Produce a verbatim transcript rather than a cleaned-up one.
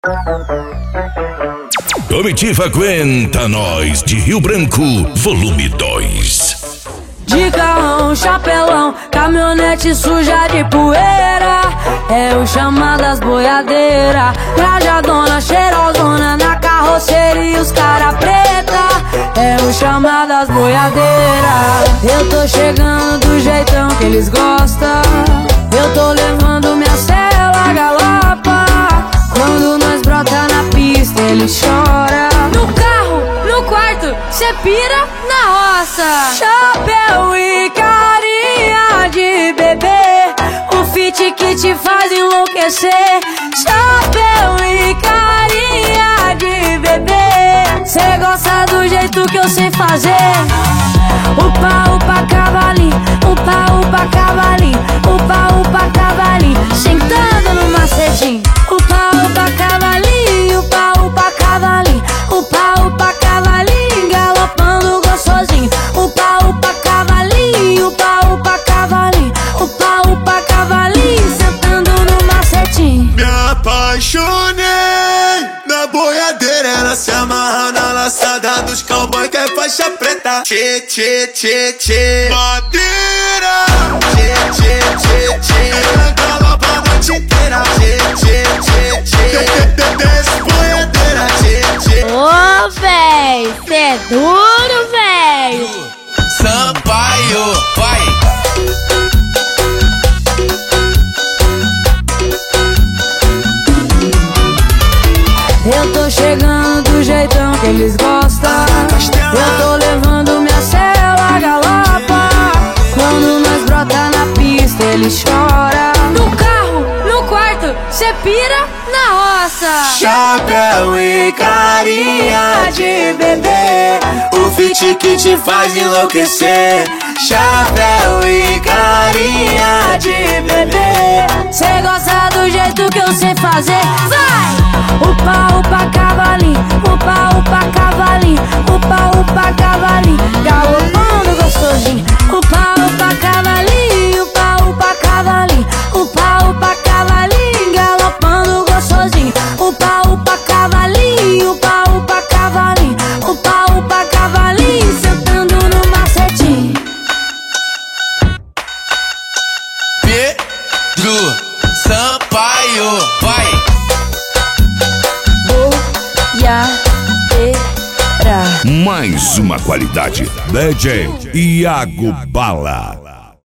Comitiva Aguenta Nós de Rio Branco, volume dois. De carrão, chapelão, caminhonete suja de poeira, é o chamado das boiadeiras. Trajadona, cheirosona na carroceria e os cara preta, é o chamado das boiadeiras. Eu tô chegando do jeitão que eles gostam, eu tô levando minha cela galopa. Quando nós brota na pista eles choram. No carro, no quarto, cê pira na roça. Chapéu e carinha de bebê, o fit que te faz enlouquecer. Chapéu e carinha de bebê, cê gosta do jeito que eu sei fazer. Upa, upa, cavalinho, upa, upa, cavalinho, upa, upa, cavalinho, sentando no macetinho. Upa, upa, cavalinho, upa, upa, cavalinho, upa, upa, cavalinho, galopando gostosinho. Upa, upa, cavalinho, upa, upa, cavalinho, upa, upa, cavalinho, sentando no macetinho. Me apaixonei na boiadeira, ela se amarra na laçada dos cowboy que é faixa preta. Tchê, tchê, tchê, tchê, madeira. Tchê, tchê, tchê, tchê, ela galopa a noite inteira. Tchê, tchê, tchê, tchê, desce boiadeira. Tchê, tchê. Ô, véi, cê é duro, véi. Sampaio, vai. Eu tô chegando do jeitão que eles gostam, eu tô levando minha cela galopa. Quando nós brota na pista eles choram. No carro, no quarto, cê pira na roça. Chapéu e carinha de bebê, o fit que te faz enlouquecer. Chapéu e carinha de bebê, cê gosta do jeito que eu sei fazer. Vai! Upa, upa, cavalinho, upa, upa, cavalinho, upa, upa, cavalinho, galopando gostosinho. Upa, upa, cavalinho, upa, upa, cavalinho, upa, upa, cavalinho, galopando gostosinho. Upa, upa, cavalinho, upa, upa, cavalinho, upa, upa, cavalinho, sentando no macetinho. Pedro Sampaio, vai. Mais uma qualidade. D J Iago Bala.